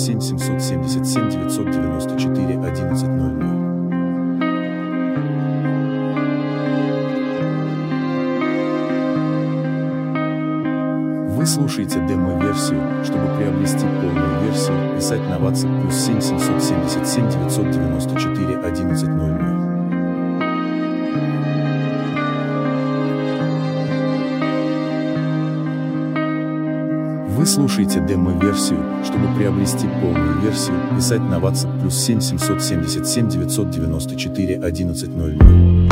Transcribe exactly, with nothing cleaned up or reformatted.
семь семьсот семьдесят семь девятьсот девяносто четыре одиннадцать ноль ноль. Вы слушаете демо-версию. Чтобы приобрести полную версию, писать на WhatsApp плюс семь семьсот семьдесят семь девятьсот девяносто четыре одиннадцать ноль ноль. Вы слушаете демо-версию. Чтобы приобрести полную версию, писать на WhatsApp плюс семь семьсот семьдесят семь девятьсот девяносто четыре одиннадцать ноль ноль.